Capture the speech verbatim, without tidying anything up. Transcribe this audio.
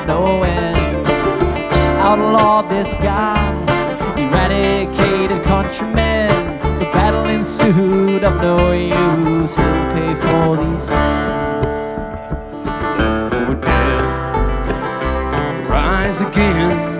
no end. Outlawed this God, eradicated countrymen. The battle ensued, of no use. He'll pay for these sins. For dead, rise again.